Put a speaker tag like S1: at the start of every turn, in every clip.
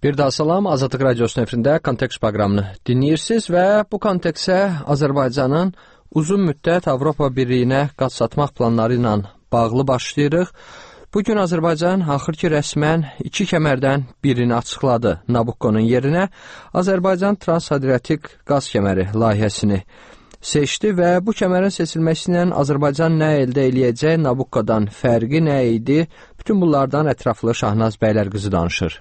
S1: Bir daha salam, Azadlıq Radiosunun efirində Kontekst proqramını dinləyirsiniz və bu kontekstə Azərbaycanın uzun müddət Avropa Birliyinə qaz satmaq planları ilə bağlı başlayırıq. Bugün Azərbaycan axır ki rəsmən 2 kəmərdən birini açıqladı. Nabucco'nun yerinə Azərbaycan Transadriatik qaz kəməri layihəsini seçdi və bu kəmərin seçilməsi ilə Azərbaycan nə əldə eləyəcək, Nabucco'dan fərqi nə idi? Bütün bunlardan ətraflı Şahnaz Bəylərqızı danışır.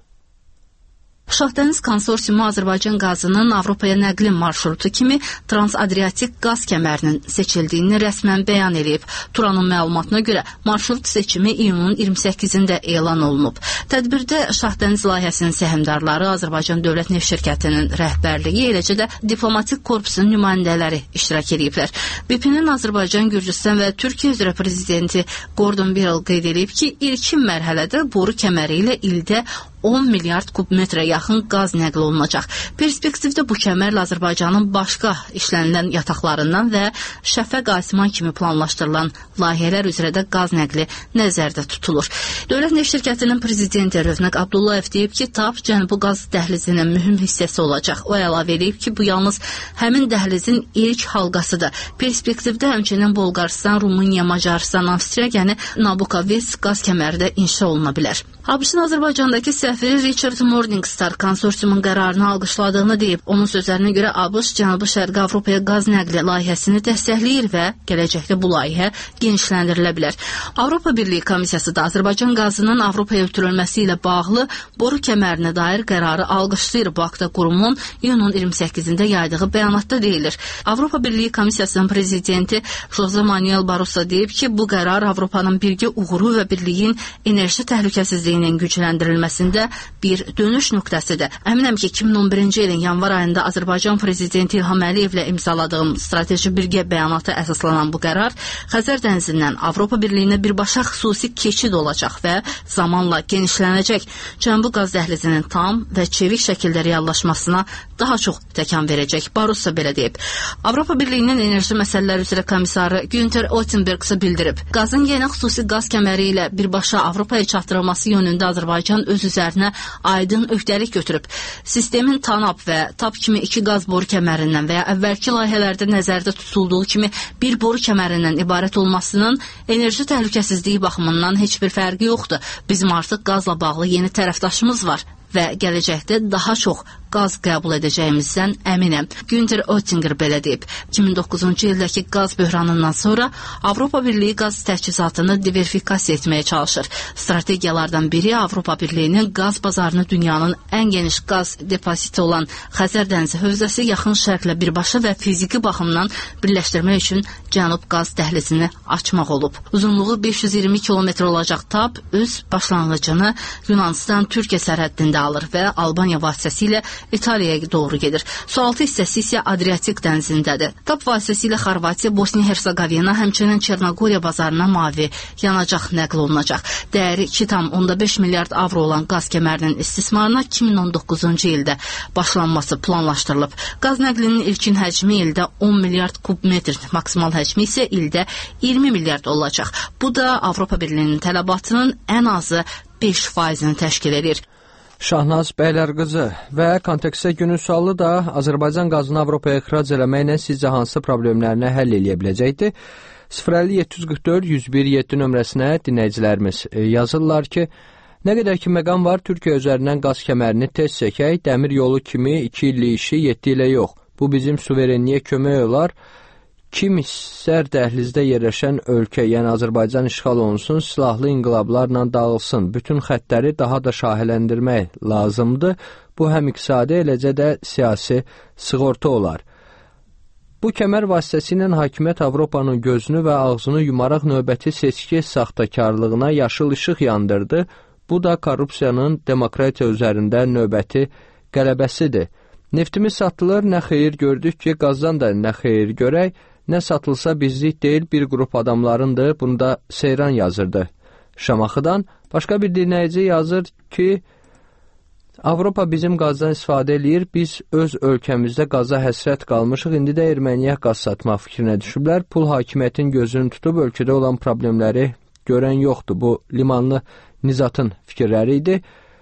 S2: Şahdəniz Konsorsiumu Azərbaycan qazının Avropaya nəqli marşrutu kimi Transadriatik qaz kəmərinin seçildiyini rəsmən bəyan edib. Turanın məlumatına görə marşrut seçimi iyunun 28-də elan olunub. Tədbirdə Şahdəniz layihəsinin səhmdarları, Azərbaycan Dövlət Neft Şirkətinin rəhbərliyi, eləcə də diplomatik korpusun nümayəndələri iştirak ediblər. BP-nin Azərbaycan, Gürcüstan və Türkiyə üzrə prezidenti Gordon Birrell qeyd edib ki, ilkin mərhələdə boru kəməri ilə ildə 10 milyard kubmetrə yaxın qaz nəql olunacaq. Perspektivdə bu kəmərlə Azərbaycanın başqa işlənilən yataqlarından və Şəfəq Asiman kimi planlaşdırılan layihələr üzrə də qaz nəqli nəzərdə tutulur. Dövlət Neft Şirkətinin prezidenti Rövnəq Abdullayev deyib ki, TAP Cənubi qaz dəhlizinin mühüm hissəsi olacaq. O əlavə edib ki, bu yalnız həmin dəhlizin ilk halqasıdır. Perspektivdə həmçinin Bolqarıstan, Rumıniya, Macaristan, Avstriya, yəni Nabucco-Vets qaz kəməri də inşa oluna bilər. ABŞ-ın Azərbaycandakı səfiri Richard Morningstar konsorsiumun qərarını alqışladığını deyib. Onun sözlərinə görə ABŞ Cənubi Şərqi Avropaya qaz nəqli layihəsini dəstəkləyir və gələcəkdə bu layihə genişləndirilə bilər. Avropa Birliyi Komissiyası da Azərbaycan qazının Avropaya ötürülməsi ilə bağlı boru kəmərinə dair qərarı alqışlayır. Bu haqda qurumun iyunun 28-də yaydığı bəyanatda deyilir. Avropa Birliyi Komissiyasının prezidenti Jose Manuel Barroso deyib ki, bu qərar Avropanın birgə uğuru və birliyin enerji təhlükəsizliyinin gücləndirilməsində bir dönüş nöqtəsidir. Əminəm ki, 2011-ci ilin yanvar ayında Azərbaycan prezidenti İlham Əliyevlə imzaladığım strateji birgə bəyanata əsaslanan bu qərar Xəzər dənizindən Avropa Birliyinə birbaşa xüsusi keçid olacaq və zamanla genişlənəcək. Cənubi qaz dəhlizinin tam və çevik şəkildə reallaşmasına daha çox təkan verəcək. Barroso belə deyib. Avropa Birliyinin enerji məsələləri üzrə komissarı Günther Oettinger isə bildirib. Qazın yeni xüsusi qaz kəməri ilə birbaşa Avropaya çatdırılması yönündə Azərbaycan öz üzərinə aydın öhdəlik götürüb. Sistemin TANAP və TAP kimi 2 qaz boru kəmərindən və ya əvvəlki layihələrdə nəzərdə tutulduğu kimi bir boru kəmərindən ibarət olmasının enerji təhlükəsizliyi baxımından heç bir fərqi yoxdur. Bizim artıq qazla bağlı yeni tərəfdaşımız var və gələcəkdə daha çox qaz qəbul edəcəyimizdən əminəm. Günther Oettinger belə deyib. 2009-cu ildəki qaz böhranından sonra Avropa Birliyi qaz təchizatını diversifikasiya etməyə çalışır. Strategiyalardan biri Avropa Birliyinin qaz bazarını dünyanın ən geniş qaz depoziti olan Xəzər dənizi hövzəsi yaxın şərqlə birbaşa və fiziki baxımdan birləşdirmək üçün Cənub qaz dəhlizini açmaq olub. Uzunluğu 520 kilometr olacaq TAP öz başlanğıcını Yunanistan-Türkiyə sərhəddində alır və Albaniya vasitəsilə İtaliyaya doğru gedir. Sualtı hissəsi isə Adriatik dənizindədir. TAP vasitəsilə Xorvatiya, Bosniya-Hersegovina, həmçinin Çernogoriya bazarına mavi yanacaq nəql olunacaq. Dəyəri 2,5 milyard avro olan qaz kəmərinin istismarına 2019-cu ildə başlanması planlaşdırılıb. Qaz nəqlinin ilkin həcmi ildə 10 milyard kubmetr, maksimal həcmi isə ildə 20 milyard olacaq. Bu da Avropa Birliyinin tələbatının ən azı 5%-ni təşkil edir.
S1: Şahnaz Bəylərqızı və kontekstə günün sualı da Azərbaycan qazını Avropaya ixrac eləməklə sizcə hansı problemlərini həll eləyə biləcəkdir? 050-744-101-7 nömrəsinə dinləyicilərimiz yazırlar ki, nə qədər ki məqam var, Türkiyə üzərindən qaz kəmərini tez çəkək, dəmir yolu kimi 2 illik işi 7 ilə yox. Bu bizim suverenliyə kömək olar. Kim istər dəhlizdə yerləşən ölkə, yəni Azərbaycan işğal olunsun, silahlı inqilablarla dağılsın. Bütün xəttləri daha da şahələndirmək lazımdır. Bu həm iqtisadi, eləcə də siyasi sığorta olar. Bu kəmər vasitəsilə hakimiyyət Avropanın gözünü və ağzını yumaraq növbəti seçki saxtakarlığına yaşıl işıq yandırdı. Bu da korrupsiyanın demokratiya üzərində növbəti qələbəsidir. Neftimiz satılır, nə xeyir gördük ki, qazdan da nə xeyir görək. Nə satılsa bizlik deyil, bir qrup adamlarındır, bunu da Seyran yazırdı. Şamaxıdan başqa bir dinləyici yazır ki, Avropa bizim qazdan istifadə edir, biz öz ölkəmizdə qaza həsrət qalmışıq, indi də Erməniyə qaz satmaq fikrinə düşüblər, pul hakimiyyətin gözünü tutub ölkədə olan problemləri görən yoxdur. Bu limanlı Nizatın fikirləri idi.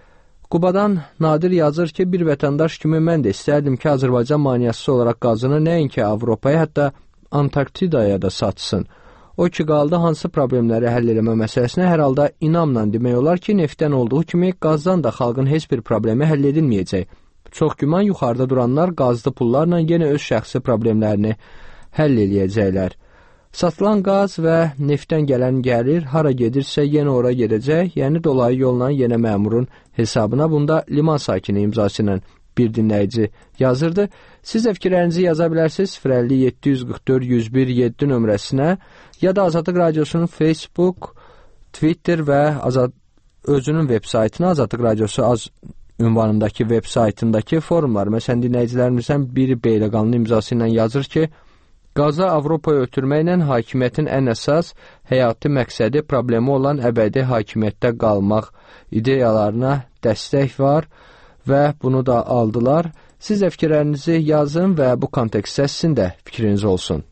S1: Qubadan Nadir yazır ki, bir vətəndaş kimi mən də istərdim ki, Azərbaycan maneəsiz olaraq qazını nəinki Avropaya, hətta Antarktidaya da satsın. O ki, qaldı hansı problemləri həll eləmə məsələsinə hər halda inamla demək olar ki, neftdən olduğu kimi qazdan da xalqın heç bir problemi həll edilməyəcək. Çox güman yuxarıda duranlar qazlı pullarla yenə öz şəxsi problemlərini həll eləyəcəklər. Satılan qaz və neftdən gələn gəlir hara gedirsə yenə ora gedəcək, yəni dolayı yolla yenə məmurun hesabına. Bunda liman sakini imzası ilə bir dinləyici yazırdı. Siz də fikirlərinizi yaza bilərsiniz 050-744-101-7 nömrəsinə ya da Azadlıq Radiosunun Facebook, Twitter və özünün web saytına Azadlıq Radiosu ünvanındakı web saytındakı forumlar. Məsələn, dinləyicilərimizdən biri Beyləqanlı imzası ilə yazır ki, qaza Avropaya ötürməklə hakimiyyətin ən əsas həyati məqsədi problemi olan əbədi hakimiyyətdə qalmaq ideyalarına dəstək var və bunu da aldılar. Siz də fikirlərinizi yazın və bu kontekstdə sizin də fikriniz olsun.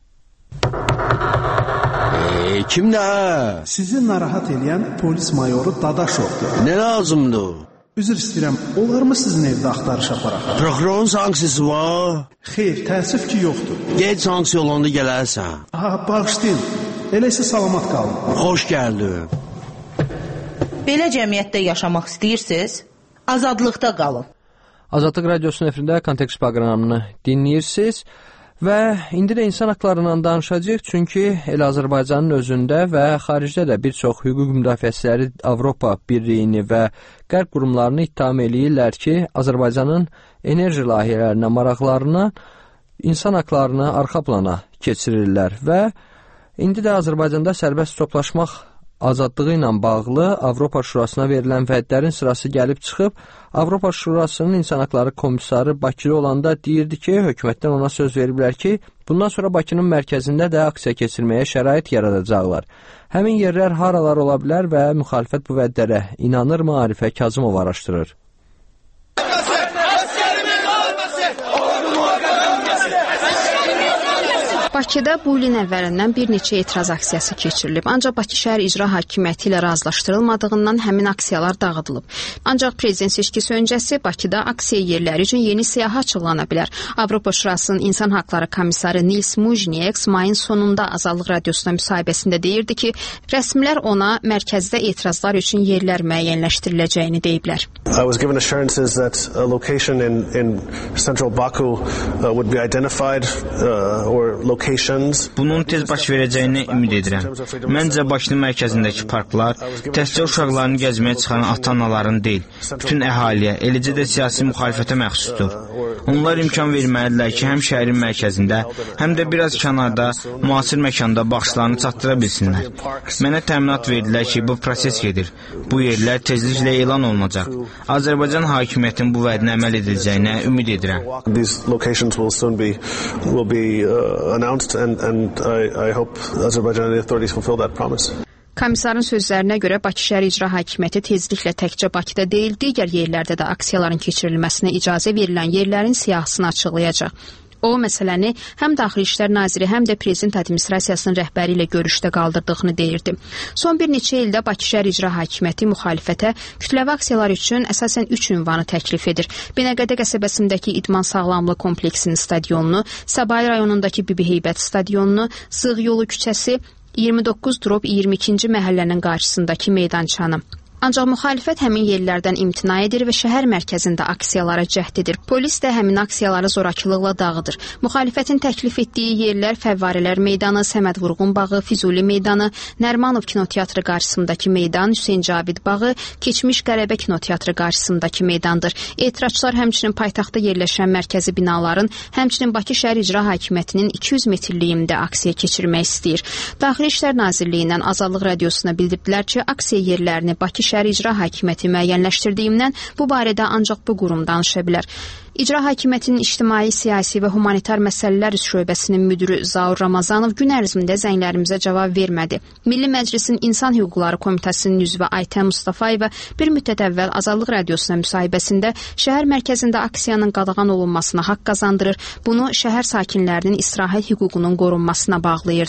S3: Kimdə?
S4: Sizi narahat edən polis mayoru Dadaşovdur.
S3: Nə lazımdır?
S4: Üzr istəyirəm, olar mı sizin evdə axtarış aparaq?
S3: Prokurorun sanksiyası var?
S4: Xeyr, təəssüf ki, yoxdur.
S3: Gec sanksiya olanda gələrsən.
S4: Bağışlayın, elə isə salamat qalın.
S3: Xoş gəldin.
S5: Belə cəmiyyətdə yaşamaq istəyirsiniz? Azadlıqda qalın.
S1: Azadlıq Radiosunun efirində kontekst proqramını dinləyirsiniz və indi də insan haqlarından danışacağıq, çünki elə Azərbaycanın özündə və xaricdə də bir çox hüquq müdafiəçiləri Avropa Birliyini və qərb qurumlarını ittiham eləyirlər ki, Azərbaycanın enerji layihələrinə maraqlarına, insan haqlarını arxa plana keçirirlər və indi də Azərbaycanda sərbəst toplaşmaq azadlığı ilə bağlı Avropa Şurasına verilən vədlərin sırası gəlib çıxıb. Avropa Şurasının İnsan Haqları Komissarı Bakıda olanda deyirdi ki, hökumətdən ona söz veriblər ki, bundan sonra Bakının mərkəzində də aksiya keçirməyə şərait yaradacaqlar. Həmin yerlər haralar ola bilər və müxalifət bu vədlərə inanırmı? Arifə Kazımov araşdırır.
S6: Bakıda bu ilin əvvəlindən bir neçə etiraz aksiyası keçirilib. Ancaq Bakı şəhər icra hakimiyyəti ilə razılaşdırılmadığından həmin aksiyalar dağıdılıb. Ancaq prezident seçkisi öncəsi Bakıda aksiya yerləri üçün yeni siyahı açıqlana bilər. Avropa Şurasının İnsan Haqları Komissarı Nils Mujnieks mayın sonunda Azadlıq Radiosuna müsahibəsində deyirdi ki, rəsmilər ona mərkəzdə etirazlar üçün yerlər müəyyənləşdiriləcəyini deyiblər.
S7: I was given assurances that a location in central Baku would be identified or
S8: Bunun tez baş verəcəyini ümid edirəm. Məncə Bakının mərkəzindəki parklar təkcə uşaqlarını gəzməyə çıxan ata-anaların deyil, bütün əhaliyə, eləcə də siyasi müxalifətə məxsusdur. Onlar imkan verməlidirlər ki, həm şəhərin mərkəzində, həm də biraz kənarda, müasir məkanda baxışlarını çatdıra bilsinlər. Mənə təminat verdilər ki, bu proses gedir. Bu yerlər tezliklə elan olunacaq. Azərbaycan hakimiyyətinin bu vədinə əməl ediləcəyinə ümid edirəm.
S7: Announced and I hope Azerbaijani authorities fulfill that promise.
S6: Komissarın sözlərinə görə Bakı şəhər icra hakimiyyəti tezliklə təkcə Bakıda deyil, digər yerlərdə də aksiyaların keçirilməsinə icazə verilən yerlərin siyahısını açıqlayacaq. O məsələni həm Daxili İşlər Naziri, həm də Prezident Administrasiyasının rəhbəri ilə görüşdə qaldırdığını deyirdi. Son bir neçə ildə Bakı şəhər icra hakimiyyəti müxalifətə kütləvi aksiyalar üçün əsasən 3 ünvanı təklif edir. Binəqədə qəsəbəsindəki İdman Sağlamlıq kompleksinin stadionunu, Səbail rayonundakı Bibi Heybət stadionunu, Sığ Yolu küçəsi, 29-22-ci məhəllənin qarşısındakı meydançanı. Ancaq müxalifət həmin yerlərdən imtina edir və şəhər mərkəzində aksiyalara cəhd edir. Polis də həmin aksiyaları zorakılıqla dağıdır. Müxalifətin təklif etdiyi yerlər Fəvvarələr meydanı, Səməd Vurğun bağı, Füzuli meydanı, Nərmanov kinoteatrı qarşısındakı meydan, Hüseyn Cavid bağı, keçmiş Qərəbə kinoteatrı qarşısındakı meydandır. Etirazçılar həmçinin paytaxtda yerləşən mərkəzi binaların, həmçinin Bakı şəhər icra hakimiyyətinin 200 metrliyində aksiya keçirmək istəyir. Daxili İşlər Nazirliyindən Azadlıq Radiosuna bildirdilər ki, aksiya yerlərini Bakı şəhər icra hakimiyyəti müəyyənləşdirdiyindən bu barədə ancaq bu qurum danışa bilər. İcra hakimiyyətinin ictimai, siyasi və humanitar məsələlər şöbəsinin müdürü Zaur Ramazanov gün ərzində zənglərimizə cavab vermədi. Milli Məclisin İnsan Hüquqları Komitəsinin üzvü Aytən Mustafayeva bir müddət əvvəl Azadlıq Radiosuna müsahibəsində şəhər mərkəzində aksiyanın qadağan olunmasına haqq qazandırır, bunu şəhər sakinlərinin istirahət hüququnun qorunmasına bağlayırdı.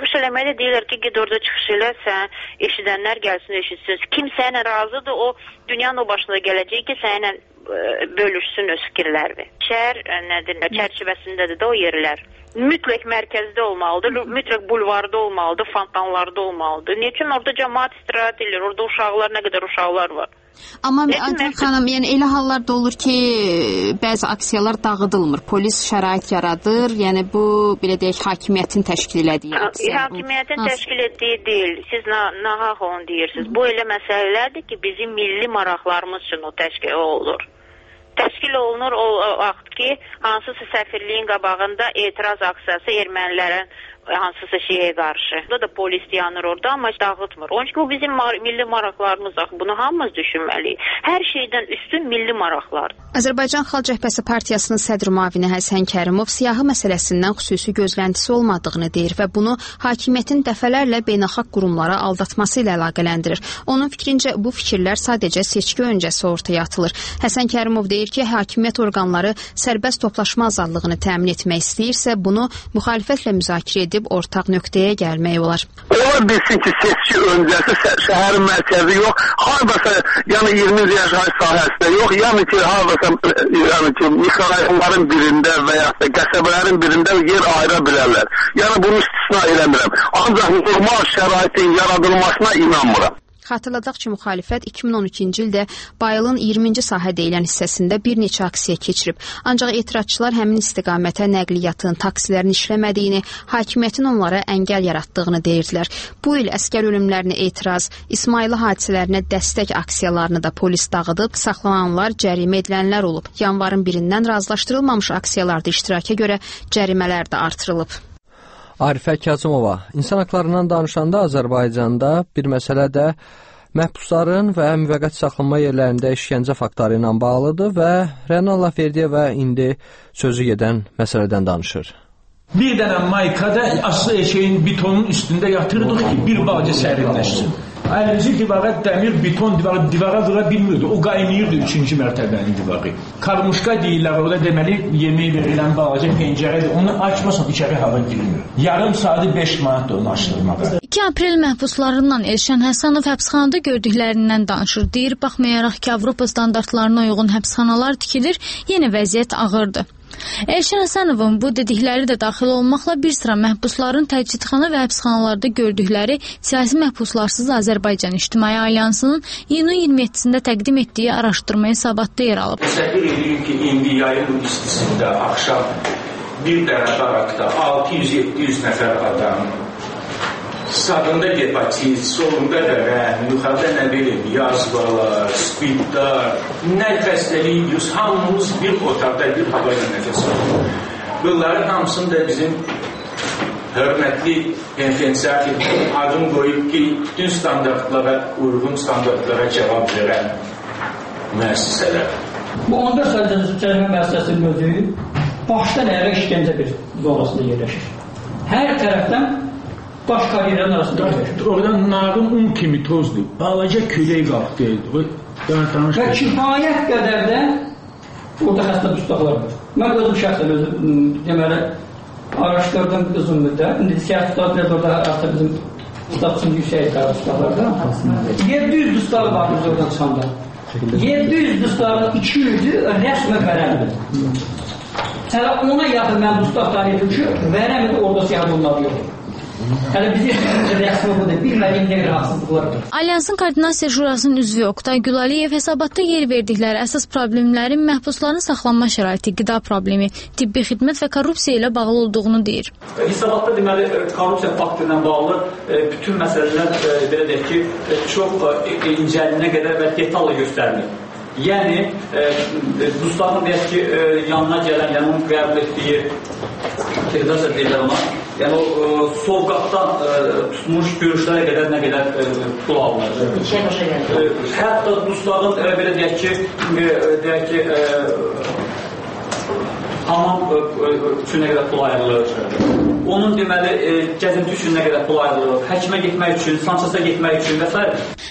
S9: Çıxış eləməyə deyirlər ki, ged orada çıxış elə, sən eşidənlər gəlsin, eşitsin. Kim sənə razıdır, o dünyanın o başına gələcək ki, sənə bölüşsün öz fikirlərini. Şəhər çərçivəsindədir də o yerlər. Mütləq mərkəzdə olmalıdır, mütləq bulvarda olmalıdır, fontanlarda olmalıdır. Niçin orada cəmaət istirahət edir, orada uşaqlar, nə qədər uşaqlar var.
S6: Amma Adil xanım, yəni elə hallar da olur ki, bəzi aksiyalar dağıdılmır, polis şərait yaradır, yəni bu, belə deyək, hakimiyyətin təşkil elədiyi aksiya.
S9: Hakimiyyətin təşkil etdiyi deyil, siz nahaq onu deyirsiniz. Bu elə məsələlərdir ki, bizim milli maraqlarımız üçün o təşkil olur. Təşkil olunur o vaxt ki, hansısa səfirliyin qabağında etiraz aksiyası ermənilərin hansısa şeyə qarşı. Burada da polis yanır orada, amma dağıtmır. Onun ki, bu bizim milli maraqlarımız. Bunu hamımız düşünməliyik. Hər şeydən üstün milli maraqlar.
S6: Azərbaycan Xalq Cəbhəsi Partiyasının sədr müavini Həsən Kərimov siyahı məsələsindən xüsusi gözləntisi olmadığını deyir və bunu hakimiyyətin dəfələrlə beynəlxalq qurumlara aldatması ilə əlaqələndirir. Onun fikrincə bu fikirlər sadəcə seçki öncəsi ortaya atılır. Həsən Kərimov deyir ki, hakimiyyət orqanları sərbəst toplaşma azadlığını təmin etmək istəyirsə, bunu müxalifətlə müzakirə edib ortaq nöqtəyə gəlmək olar.
S10: Ola bilsin ki, seçki öncəsi şəhərin mərkəzi yox, hardasa yəni 20 yaşayış sahəsində yox, yəni ki, hardasa mikrorajonların birində və ya qəsəbələrin birində yer ayıra bilərlər. Yəni bunu istisna eləmirəm. Ancaq normal şəraitin yaradılmasına inanmıram.
S6: Xatırladaq ki, müxalifət 2012-ci ildə Bayılın 20-ci sahə deyilən hissəsində bir neçə aksiya keçirib. Ancaq etirazçılar həmin istiqamətə nəqliyyatın, taksilərin işləmədiyini, hakimiyyətin onlara əngəl yaratdığını deyirdilər. Bu il əskər ölümlərinə etiraz, İsmayılı hadisələrinə dəstək aksiyalarını da polis dağıdıb, saxlananlar, cərimə edilənlər olub. Yanvarın 1-dən razılaşdırılmamış aksiyalarda iştiraka görə cərimələr də artırılıb.
S1: Arifə Kazımova, insan haqlarından danışanda Azərbaycanda bir məsələ də məhbusların və müvəqqəti saxlanma yerlərində işgəncə faktları ilə bağlıdır və Rəna Allahverdiyeva indi sözü gedən məsələdən danışır.
S11: Bir dənə maykada aslı şeyin betonun üstündə yatırdıq ki, bir balaca sərinləşsin. Əlimizi divara dəmir, beton divara vura bilmirdi. O qaynayırdı 3-cü mərtəbənin divarı. Karmuşka deyirlər, orada deməli yemək verilən balaca pəncərədir. Onu açmasan içəri hava girilmir. Yarım saatı 5 manatdır onu açdırmağa.
S12: 2 aprel məhbuslarından Elşən Həsənov həbsxanada gördüklərindən danışır. Deyir, baxmayaraq ki, Avropa standartlarına uyğun həbsxanalar tikilir, yenə vəziyyət ağırdır. Elşən Həsənovun bu dedikləri də daxil olmaqla bir sıra məhbusların təcridxana və həbsxanalarda gördükləri siyasi məhbuslarsız Azərbaycan İctimai Alyansının iyunun 27-sində təqdim etdiyi araşdırma hesabatda yer alıb.
S11: Təsəvvür edin ki, indi yayın istisində axşam bir dənə barakda 600-700 nəfər adam, sağında hepatit, solunda da rəhəm, yuxarıda nə bilim, yazvalar, spidlər, nə xəstəlik, hamımız bir otaqda bir havayla nəfəs alır. Bunların hamısını da bizim hörmətli penitensiar adım qoyub ki, bütün standartlara, uyğun standartlara cavab verən müəssisələr.
S13: Bu 14 sayılı cərimə müəssisəsinin özü başdan ayağa işgəncə bir zonasında yerləşir. Hər tərəfdən baş karyerlərin arasında yerləşir.
S11: Oradan narın un kimi tozdur. Balaca külək qalxdı.
S13: Və kifayət qədər də orada xəstə dustaqlar var. Mən özüm şəxsən deməli araşdırdım uzun müddət. İndi siyasi dustaqlar orada artıq bizim dustaqçının yüksək dustaqlardan. 700 dustaq var biz oradan çıxanda. 700 dustaqın 200'ü rəsmə vərəmdir. Sələ ona yaxın mən dustaq tarih ki, vərəmdir orada siyasi onlar yox.
S12: Alyansın Koordinasiya Şurasının üzvü Oktay Gülaliyev hesabatda yer verdikləri əsas problemlərin məhbusların saxlanma şəraiti, qida problemi, tibbi xidmət və korrupsiya ilə bağlı olduğunu deyir.
S14: Hesabatda deməli korrupsiya faktı ilə bağlı bütün məsələlər belə deyək ki, çox incəliyinə qədər və detallı göstərilir. Yəni, dustaqın deyək ki, yanına gələn, yəni onun qəbul etdiyi tehdasa deyirlər ona, yəni o sovqatdan tutmuş görüşlərə qədər nə qədər pul alınır. Hətta dustaqın belə deyək ki, hamam üçün nə qədər pul ayrılır. Onun deməli gəzinti üçün nə qədər pul ayrılır, həkimə getmək üçün, sansasa getmək üçün və s.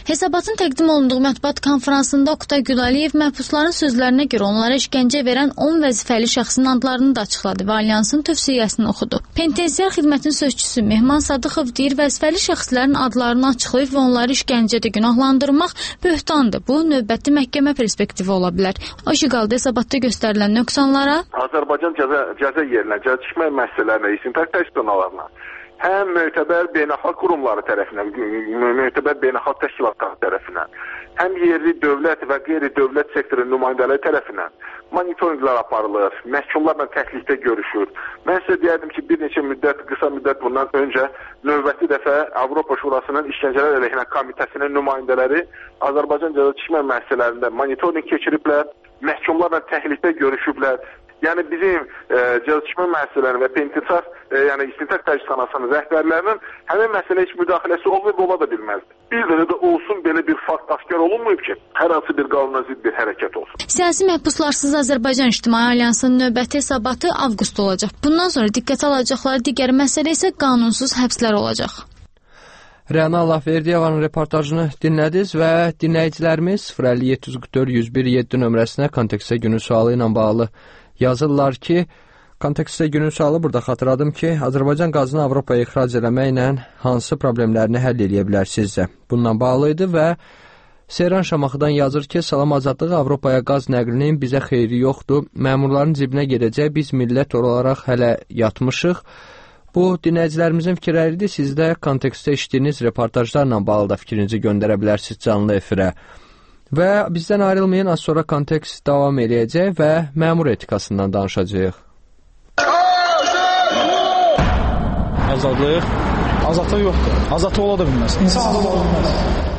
S12: Hesabatın təqdim olunduğu mətbuat konfransında Oqtay Gülaliyev məhbusların sözlərinə görə onlara işgəncə verən 10 vəzifəli şəxsin adlarını da açıqladı və alyansın tövsiyəsini oxudu. Penitensiar xidmətin sözçüsü Mehman Sadıxov deyir, vəzifəli şəxslərin adlarını açıqlayıb və onları işgəncədə günahlandırmaq böhtandır. Bu, növbəti məhkəmə perspektivi ola bilər. O ki, qaldı hesabatda göstərilən nöqsanlara.
S15: Azərbaycan cəza yerinə, cəza çıxma müəssisələrinə, istintaq təşkilatlarına həm mötəbər beynəlxalq qurumları tərəfindən, mötəbər beynəlxalq təşkilatları tərəfindən, həm yerli dövlət və qeyri-dövlət sektorun nümayəndələri tərəfindən monitorinqlər aparılır, məhkumlarla təklikdə görüşür. Mən sizə deyərdim ki, bir neçə qısa müddət bundan öncə növbəti dəfə Avropa Şurasının İşgəncələr əleyhinə komitəsinin nümayəndələri Azərbaycan cəza çıxma müəssisələrində monitorinq keçiriblər, məhkumlarla təklikdə görüşüblər. Yəni bizim cəzaçəkmə müəssisələrinin və penitensiar, yəni istintaq təşkilatının rəhbərlərinin həmin məsələyə heç müdaxiləsi olmayıb, ola da bilməzdi. Bir də olsun belə bir fakt aşkar olunmayıb ki, hər hansı bir qanuna zidd bir hərəkət olsun.
S12: Siyasi məhbuslarsız Azərbaycan İctimai Alyansının növbəti hesabatı avqustda olacaq. Bundan sonra diqqətə alacaqları digər məsələ isə qanunsuz həbslər olacaq.
S1: Rəna Allahverdiyevanın reportajını dinlədiniz və dinləyicilərimiz 05744-101-7 nömrəsinə kontekstə günün sualı ilə bağlı yazırlar ki, kontekstdə günün sualı burada xatırladım ki, Azərbaycan qazını Avropaya ixrac eləməklə hansı problemlərini həll edə bilər sizcə? Bununla bağlı idi və Seyran Şamaxıdan yazır ki, salam azadlığı Avropaya qaz nəqlinin bizə xeyri yoxdur, məmurların cibinə gedəcək, biz millət olaraq hələ yatmışıq. Bu, dinləyicilərimizin fikirləridir, siz də kontekstdə işlədiyiniz reportajlarla bağlı da fikrinizi göndərə bilərsiniz canlı efirə. Və bizdən ayrılmayın, az sonra kontekst davam edəcək və məmur etikasından danışacağıq.
S16: Azadlıq? Azadlıq yoxdur. Azadlıq ola da bilməz. İnsan azadlıq ola bilməz.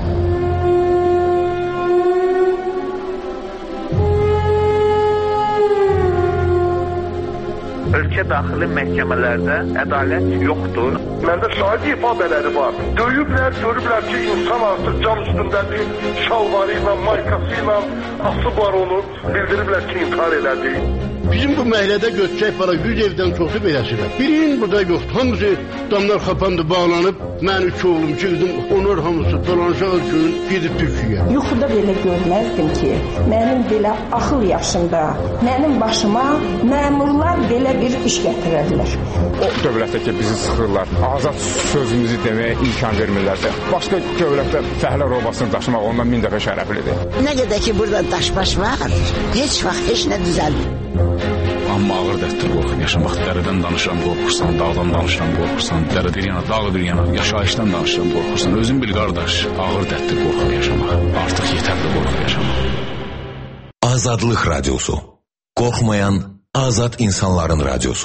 S10: Ölkə daxili məhkəmələrdə ədalət yoxdur. Məndə şahid ifadeləri var. Döyüblər, görüblər ki, insan artıq can üstündədir, şalvarı ilə, maykası ilə asıb var onu, bildiriblər ki, intihar elədi.
S17: Bizim bu məhəllədə götürək para 100 evdən çoxu beləsinə. Birinin burada yoxdur. Hamısı damlar xapandı, bağlanıb. Mən 3 oğlum, 2 qızım, onlar hamısı dolanışaq üçün gedib Türkiyəyə.
S18: Yuxuda belə görməzdim ki, mənim belə axıl yaşında, mənim başıma məmurlar belə bir iş gətirərlər.
S19: O dövlətdə ki, bizi sıxırlar, azad sözümüzü deməyə imkan vermirlərsə, başqa dövlətdə fəhlər obasını daşımaq ondan 1000 dəfə şərəflidir.
S20: Nə qədər ki, burada daşbaş var, heç vaxt heç nə düzəlmir.
S21: Amma ağır dərddir qorxub yaşamaq. Dərədən danışıram, qorxursan, dağdan danışıram, qorxursan, dərə bir yana, dağ bir yana, yaşayışdan danışıram, qorxursan. Özün bil qardaş, ağır dərddir qorxub yaşamaq. Artıq yetərli qorxub yaşamaq.
S22: Azadlıq radyosu. Qorxmayan azad insanların radyosu.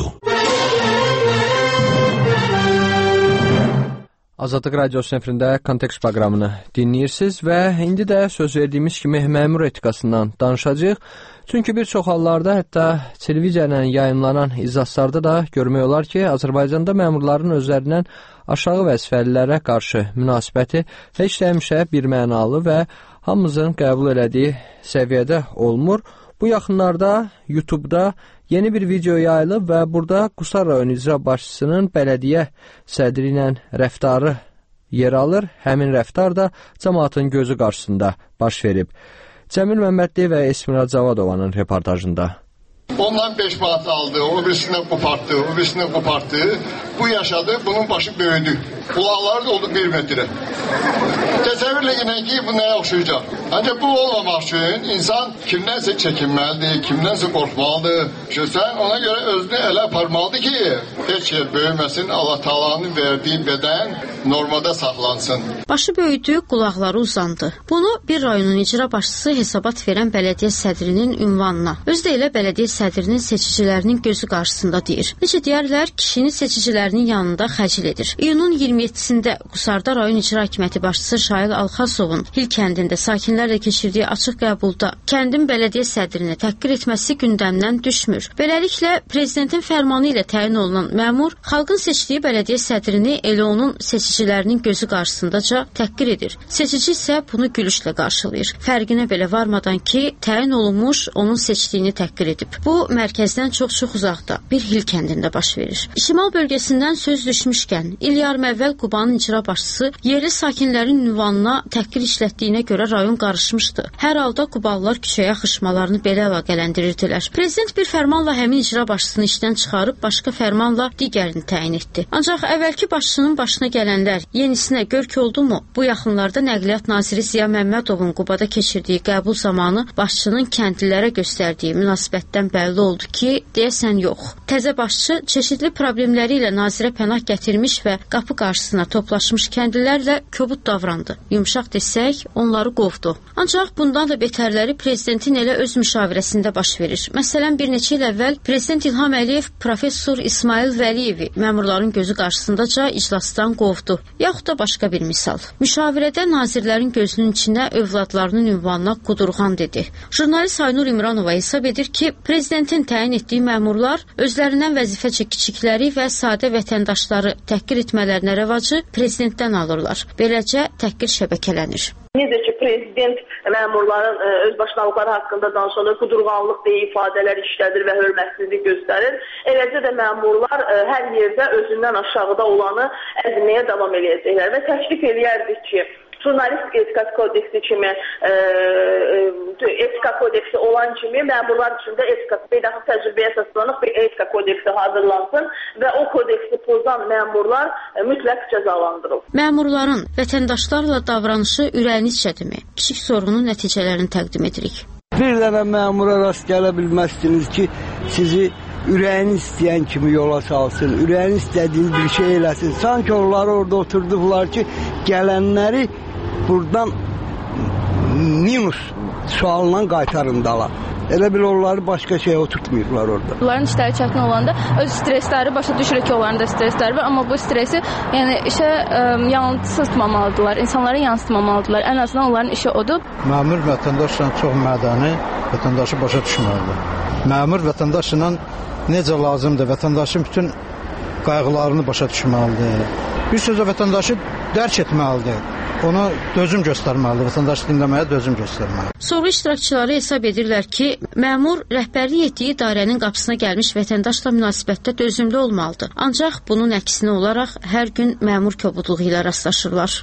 S1: Azadlıq radyosu efirində kontekst proqramını dinləyirsiniz və indi də söz verdiyimiz kimi məmur etikasından danışacağıq. Çünki bir çox hallarda, hətta televiziyanla yayımlanan iclaslarda da görmək olar ki, Azərbaycanda məmurların özlərindən aşağı vəzifəlilərə qarşı münasibəti heç də həmişə birmənalı və hamımızın qəbul elədiyi səviyyədə olmur. Bu yaxınlarda YouTube-da yeni bir video yayılıb və burada Qusar rayon icra başçısının bələdiyyə sədri ilə rəftarı yer alır. Həmin rəftar da cəmaatın gözü qarşısında baş verib. Cəmil Məmmədli və Esmira Cavadovanın reportajında.
S23: Ondan 5 manat aldı, o birisindən qopartdı, o birisindən qopartdı. Bu yaşadı, bunun başı böyüdü. Kulaqları da oldu 1 metrə. Təsəvvürlə gələn ki, bu nəyə oxşayacaq? Ancaq bu olmamaq üçün insan kimdənsə çəkinməlidir, kimdənsə qorxmalıdır. Sən ona görə özünü elə aparmalıdır ki, heç yer böyüməsin, Allah Taala'nın verdiyi bədən normada saxlansın.
S24: Başı böyüdü, qulaqları uzandı. Bunu bir rayonun icra başçısı hesabat verən bələdiyyə sədrinin ünvanına, özü də elə bələdiyyə sədrinin seçicilərinin gözü qarşısında deyir. Necə deyərlər, kişinin seçicilərinin yanında xəcil edir. İyunun 27-sində Qusarda rayon icra hakimiyyəti başçısı Şahil Alxasovun Hil kəndində sakinlərlə keçirdiyi açıq qəbulda kəndin bələdiyyə sədrini təhqir etməsi gündəmdən düşmür. Beləliklə, prezidentin fərmanı ilə təyin olunan məmur xalqın seçdiyi bələdiyyə sədrini elə onun seçicilərinin gözü qarşısındaca açıqca təhqir edir. Seçici isə bunu gülüşlə qarşılayır. Fərqinə belə varmadan ki, təyin olunmuş onun seçdiyini təhqir edib. Bu, mərkəzdən çox uzaqda, bir hil kəndində baş verir. Şimal bölgəsindən söz düşmüşkən, il yarım əvvəl Qubanın icra başçısı yerli sakinlərin ünvanına təhqir işlətdiyinə görə rayon qarışmışdı. Hər halda Qubalılar küçəyə axışmalarını belə əlaqələndirirdilər. Prezident bir fərmanla həmin icra başçısını işdən çıxarıb, başqa fərmanla digərini təyin etdi. Ancaq əvvəlki başçının başına gələnlər yenisinə görk oldumu? Bu yaxınlarda Nəqliyyat naziri Ziya Məmmədovun Qubada keçirdiyi qəbul zamanı başçının kəndlilərə göstərdiyi münasibətdən bəlli oldu ki, deyəsən yox. Təzə başçı çeşidli problemləri ilə nazirə pənah gətirmiş və qapı qarşısına toplaşmış kəndlilərlə kobud davrandı. Yumşaq desək, onları qovdu. Ancaq bundan da betərləri prezidentin elə öz müşavirəsində baş verir. Məsələn, bir neçə il əvvəl Prezident İlham Əliyev professor İsmail Vəliyevi məmurların gözü qarşısındaca iclasdan qovdu. Yaxud da başqa bir misal. Müşavirədə nazirlərin gözünün içinə övladlarının ünvanına qudurğan dedi. Jurnalist Aynur İmranova hesab edir ki, prezidentin təyin etdiyi məmurlar özlərindən vəzifə kiçikləri və sadə vətəndaşları təhqir etmələrinə rəvacı prezidentdən alırlar. Beləcə təhqir şəbəkələnir.
S2: Necə ki, prezident məmurların özbaşınalıqları haqqında danışanda qudurğanlıq deyə ifadələr işlədir və hörmətsizlik göstərir. Eləcə də məmurlar hər yerdə özündən aşağıda olanı əzməyə davam edəcəklər və təklif eləyərdik ki, jurnalist etika kodeksi kimi, etika kodeksi olan kimi məmurlar üçün də beynəlxalq təcrübəyə əsaslanıb bir etika kodeksi hazırlansın və o kodeksi pozan məmurlar mütləq cəzalandırılır.
S24: Məmurların vətəndaşlarla davranışı ürəyinizcədirmi? Kiçik sorğunun nəticələrini təqdim edirik.
S3: Bir dənə məmura rast gələ bilməzsiniz ki, sizi ürəyini istəyən kimi yola salsın, ürəyini istədiyi bir şey eləsin. Sanki onlar orada oturduqlar ki, gələnləri buradan minus sualla qaytarındalar. Elə bil onları başqa şeyə oturtmayıblar orada.
S4: Onların işləri çətin olanda öz stresləri, başa düşürük ki, onların da stresləri var, amma bu stresi işə yansıtmamalıdırlar, insanlara yansıtmamalıdırlar. Ən azından onların işi odur.
S5: Məmur vətəndaşla çox mədəni, vətəndaşı başa düşməlidir. Məmur vətəndaşla necə lazımdır, vətəndaşın bütün qayğılarını başa düşməlidir. Bir sözlə vətəndaşı dərk etməlidir. Ona dözüm göstərməlidir, vətəndaşı dinləməyə dözüm göstərməlidir.
S24: Sorğu iştirakçıları hesab edirlər ki, məmur rəhbərlik etdiyi idarənin qapısına gəlmiş vətəndaşla münasibətdə dözümlü olmalıdır. Ancaq bunun əksinə olaraq hər gün məmur kobudluğu ilə rastlaşırlar.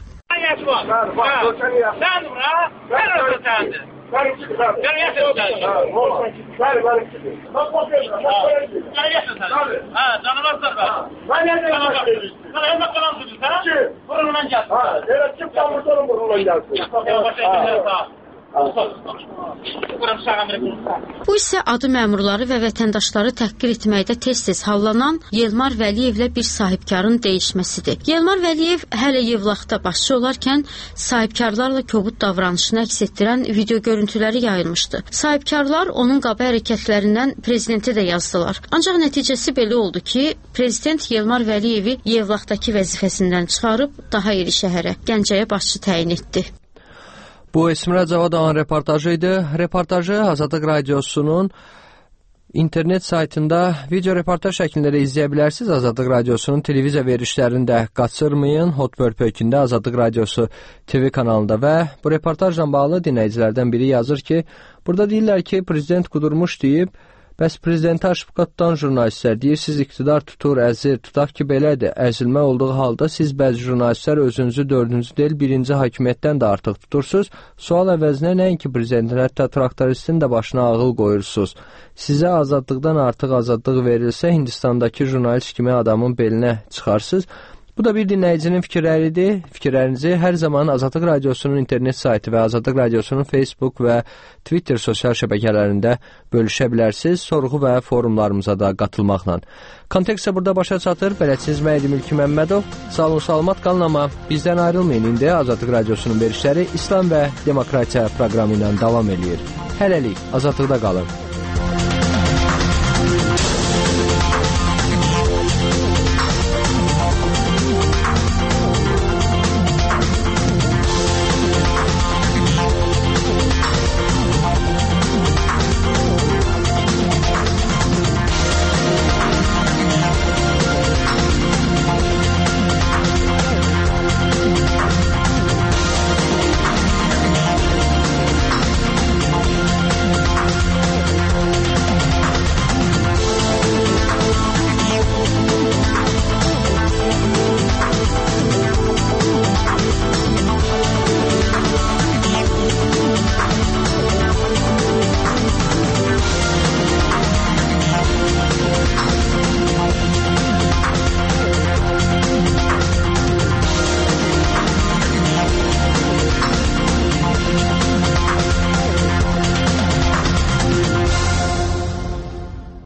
S24: Bu isə adı məmurları və vətəndaşları təhqir etməkdə tez-tez hallanan Yelmar Vəliyevlə bir sahibkarın dəyişməsidir. Yelmar Vəliyev hələ Yevlaxda başçı olarkən sahibkarlarla kobud davranışını əks etdirən video görüntüləri yayılmışdı. Sahibkarlar onun qaba hərəkətlərindən prezidentə də yazdılar. Ancaq nəticəsi belə oldu ki, prezident Yelmar Vəliyevi Yevlaxdakı vəzifəsindən çıxarıb daha iri şəhərə, Gəncəyə başçı təyin etdi.
S1: Bu Esmira Cavadoğan reportajı idi. Reportajı Azadlıq Radiosunun internet saytında video reportaj şəklində də izləyə bilərsiniz. Azadlıq Radiosunun televiziya verilişlərini də qaçırmayın. Hot Pörpökündə Azadlıq Radiosu TV kanalında və bu reportajla bağlı dinləyicilərdən biri yazır ki, burada deyirlər ki, prezident qudurmuş deyib, bəs prezidenti aşıbqa tutan jurnalistlər deyir, siz iqtidar tutur, əzir, tutaq ki, belədir. Əzilmə olduğu halda siz bəzi jurnalistlər özünüzü dördüncü deyil, birinci hakimiyyətdən də artıq tutursunuz. Sual əvəzinə nəinki prezidentin, hətta traktoristin də başına ağıl qoyursunuz. Sizə azadlıqdan artıq azadlıq verilsə, Hindistandakı jurnalist kimi adamın belinə çıxarsınız. Bu da bir dinləyicinin fikirləridir. Fikirlərinizi hər zaman Azadlıq Radiosunun internet saytı və Azadlıq Radiosunun Facebook və Twitter sosial şəbəkələrində bölüşə bilərsiniz. Sorğu və forumlarımıza da qatılmaqla. Kontekst burada başa çatır. Bələdçiniz mən idim İlki Məmmədov. Sağ olun, salamat qalın, amma bizdən ayrılmayın. İndi Azadlıq Radiosunun verişləri İslam və Demokratiya proqramı ilə davam edir. Hələlik, azadlıqda qalın.